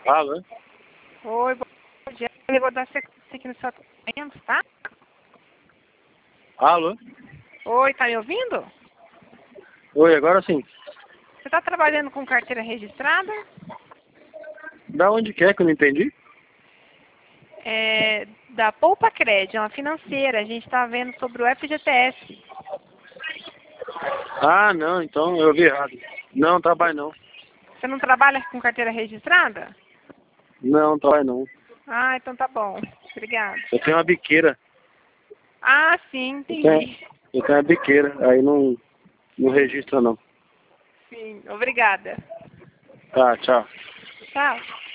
Alô? Oi, bom dia. Eu vou dar sequência aqui no seu atendimento, tá? Alô? Oi, tá me ouvindo? Oi, agora sim. Você tá trabalhando com carteira registrada? Da onde que é que eu não entendi? É, da Poupa Crédito, uma financeira. A gente tá vendo sobre o FGTS. Ah, não, então eu vi errado. Não, trabalho não. Você não trabalha com carteira registrada? Não, trabalho não. Ah, então tá bom. Obrigada. Eu tenho uma biqueira. Ah, sim, Eu tenho, entendi. eu tenho uma biqueira, aí não registra não. Sim, obrigada. Tá, tchau. Tchau.